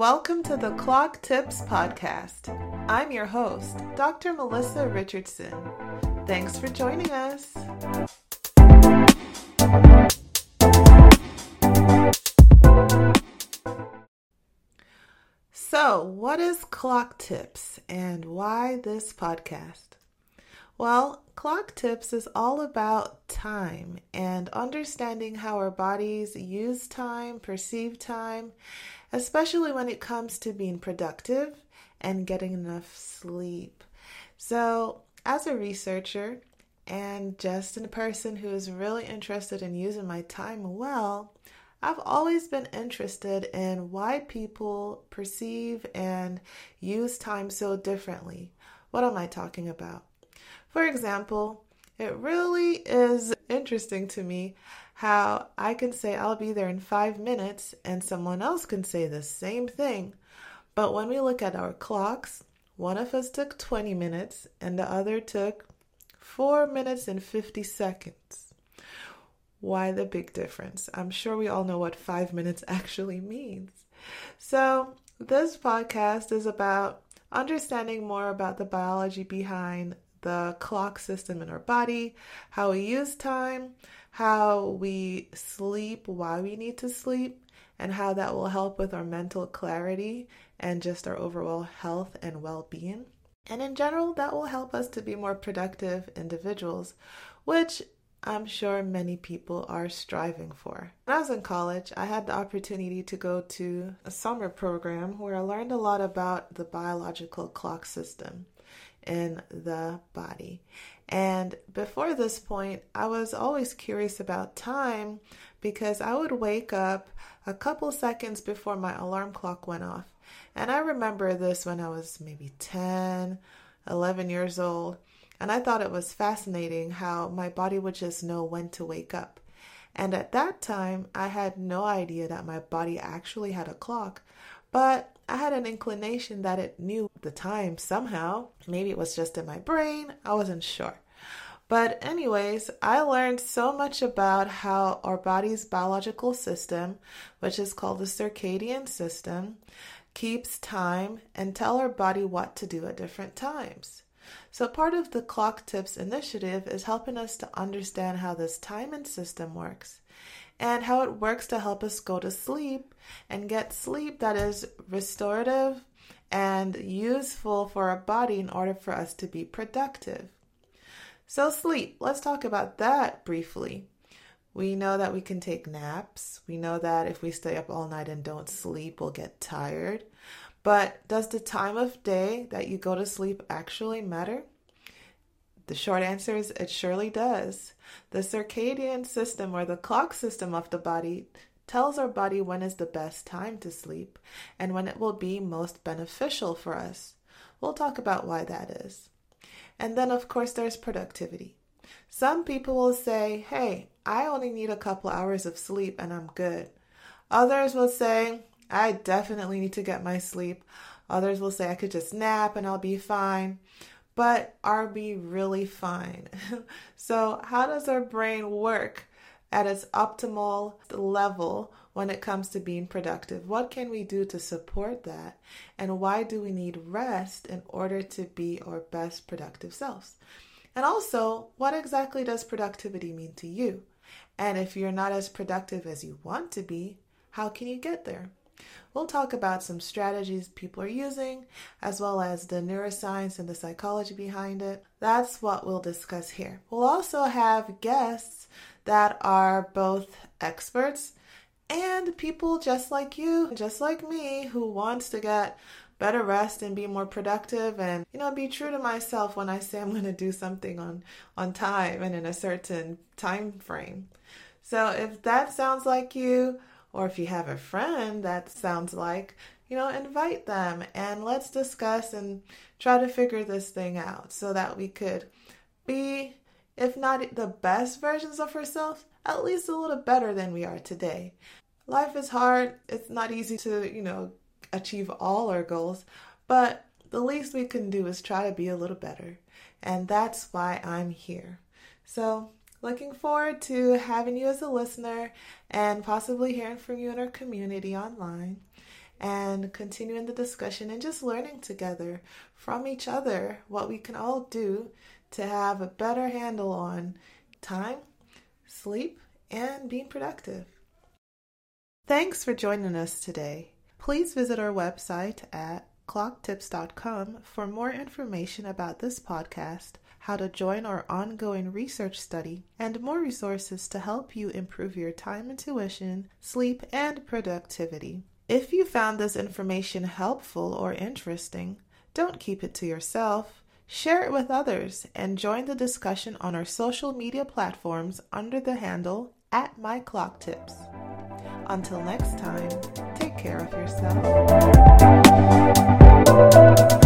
Welcome to the Clock Tips Podcast. I'm your host, Dr. Melissa Richardson. Thanks for joining us. So, what is Clock Tips and why this podcast? Well, Clock Tips is all about time and understanding how our bodies use time, perceive time, especially when it comes to being productive and getting enough sleep. So, as a researcher and just a person who is really interested in using my time well, I've always been interested in why people perceive and use time so differently. What am I talking about? For example, it really is interesting to me how I can say I'll be there in 5 minutes and someone else can say the same thing. But when we look at our clocks, one of us took 20 minutes and the other took 4 minutes and 50 seconds. Why the big difference? I'm sure we all know what 5 minutes actually means. So this podcast is about understanding more about the biology behind the clock system in our body, how we use time, how we sleep, why we need to sleep, and how that will help with our mental clarity and just our overall health and well-being. And in general, that will help us to be more productive individuals, which I'm sure many people are striving for. When I was in college, I had the opportunity to go to a summer program where I learned a lot about the biological clock system in the body. And before this point, I was always curious about time because I would wake up a couple seconds before my alarm clock went off. And I remember this when I was maybe 10, 11 years old. And I thought it was fascinating how my body would just know when to wake up. And at that time, I had no idea that my body actually had a clock. But I had an inclination that it knew the time somehow. Maybe it was just in my brain. I wasn't sure. But anyways, I learned so much about how our body's biological system, which is called the circadian system, keeps time and tell our body what to do at different times. So part of the Clock Tips initiative is helping us to understand how this timing system works and how it works to help us go to sleep and get sleep that is restorative and useful for our body in order for us to be productive. So sleep, let's talk about that briefly. We know that we can take naps. We know that if we stay up all night and don't sleep, we'll get tired. But does the time of day that you go to sleep actually matter? The short answer is it surely does. The circadian system, or the clock system of the body, tells our body when is the best time to sleep and when it will be most beneficial for us. We'll talk about why that is. And then, of course, there's productivity. Some people will say, hey, I only need a couple hours of sleep and I'm good. Others will say, I definitely need to get my sleep. Others will say I could just nap and I'll be fine. But are we really fine? So how does our brain work at its optimal level when it comes to being productive? What can we do to support that? And why do we need rest in order to be our best productive selves? And also, what exactly does productivity mean to you? And if you're not as productive as you want to be, how can you get there? We'll talk about some strategies people are using, as well as the neuroscience and the psychology behind it. That's what we'll discuss here. We'll also have guests that are both experts and people just like you, just like me, who wants to get better rest and be more productive and, be true to myself when I say I'm going to do something on time and in a certain time frame. So if that sounds like you, or if you have a friend that sounds like, invite them and let's discuss and try to figure this thing out so that we could be, if not the best versions of ourselves, at least a little better than we are today. Life is hard. It's not easy to, achieve all our goals, but the least we can do is try to be a little better. And that's why I'm here. So looking forward to having you as a listener and possibly hearing from you in our community online. and continuing the discussion and just learning together from each other what we can all do to have a better handle on time, sleep, and being productive. Thanks for joining us today. Please visit our website at clocktips.com for more information about this podcast, how to join our ongoing research study, and more resources to help you improve your time intuition, sleep, and productivity. If you found this information helpful or interesting, don't keep it to yourself. Share it with others and join the discussion on our social media platforms under the handle @MyClockTips. Until next time, take care of yourself.